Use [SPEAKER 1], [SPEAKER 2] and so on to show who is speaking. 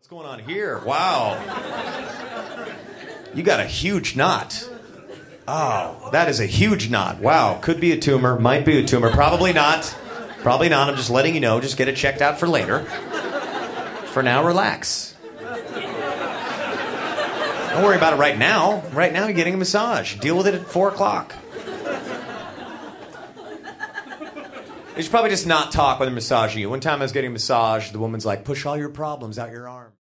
[SPEAKER 1] What's going on here? Wow. You got a huge knot. Oh, that is a huge knot. Wow. Could be a tumor. Might be a tumor. Probably not. Probably not. I'm just letting you know. Just get it checked out for later. For now, relax. Don't worry about it right now. Right now, you're getting a massage. Deal with it at 4 o'clock. You should probably just not talk when they're massaging you. One time I was getting a massage. The woman's like, push all your problems out your arm.